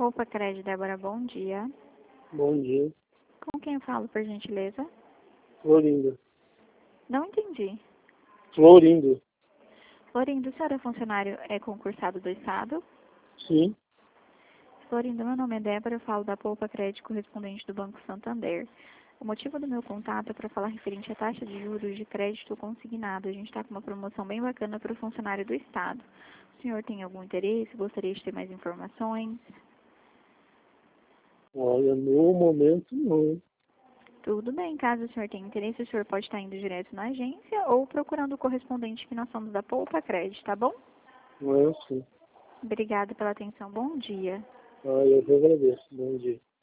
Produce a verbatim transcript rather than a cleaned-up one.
Poupa Crédito, Débora, bom dia. Bom dia. Com quem eu falo, por gentileza? Florindo. Não entendi. Florindo. Florindo, o senhor é funcionário é concursado do Estado? Sim. Florindo, meu nome é Débora, eu falo da Poupa Crédito, correspondente do Banco Santander. O motivo do meu contato é para falar referente à taxa de juros de crédito consignado. A gente está com uma promoção bem bacana para o funcionário do Estado. O senhor tem algum interesse? Gostaria de ter mais informações? Olha, no momento não. Tudo bem, caso o senhor tenha interesse, o senhor pode estar indo direto na agência ou procurando o correspondente que nós somos da Poupa Crédito, tá bom? Não é assim. Obrigada pela atenção, bom dia. Ah, eu que agradeço. Bom dia.